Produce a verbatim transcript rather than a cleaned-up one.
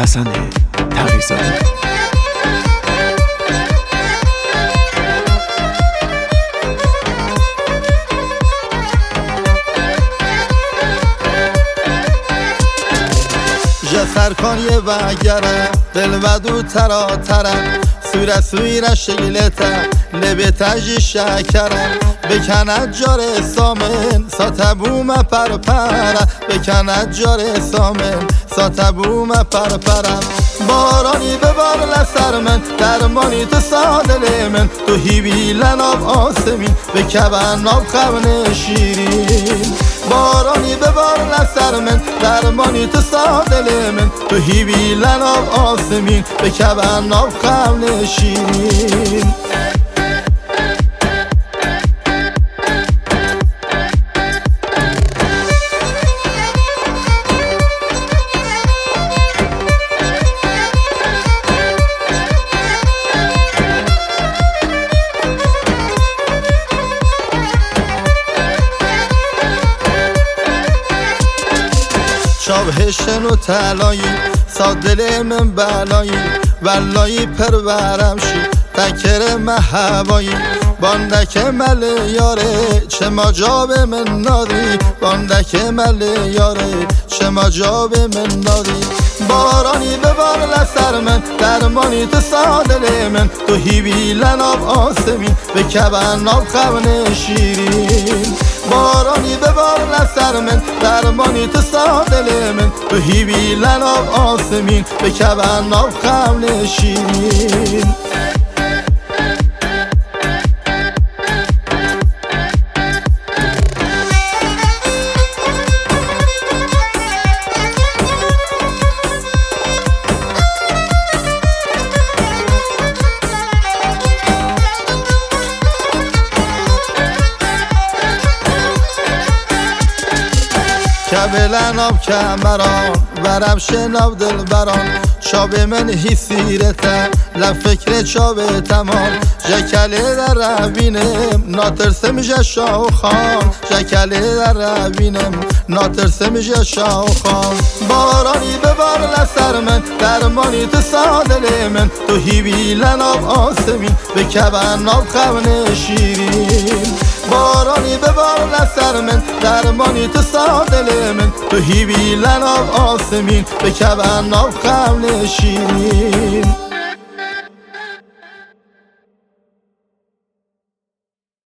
حسن تقی‌زاده. سرکان یه وگره دل و دو ترا تره سوره سویره شگلته لبه تجی شکره بکند جار سامن ساتبوم پر پره بکند جار سامن ساتبوم پر پره بارانی ببار لسر من درمانی تو سادل من تو هیوی لناب آسمین بکبن ناب خون شیرین بارانی ببار لسر من درمانی تو سادل من تو هیوی لناب آسمین بکبن ناب خون شیرین شابهشن و تلایی سادل من بلایی ولایی پرورم شی تکر محوایی باندک مل یاره چه مجاب من نادی باندک مل یاره چه مجاب من نادی بارانی ببار لسر من درمانی تو سادل من تو هیوی لناب آسمین بکبن ناب خون شیرین بارانی ببار لسر من درمانی تو سادل من تو هیوی لناب آسمین بکبن ناب خون شیرین کبلن آب کمران ورم شناب دل بران چاب من حسیرته لفکر چاب تمام جکله در روینم ناترسه میشه شاو خان جکله در روینم ناترسه میشه شاو خان بارانی ببار لسر من درمانی تو سادل من تو هیوی لناب آسمین بکبن ناب خون شیرین بارانی ببار لسر من درمانی تو سادل من تو هیوی لناب آسمین بکبن ناب خون شیرین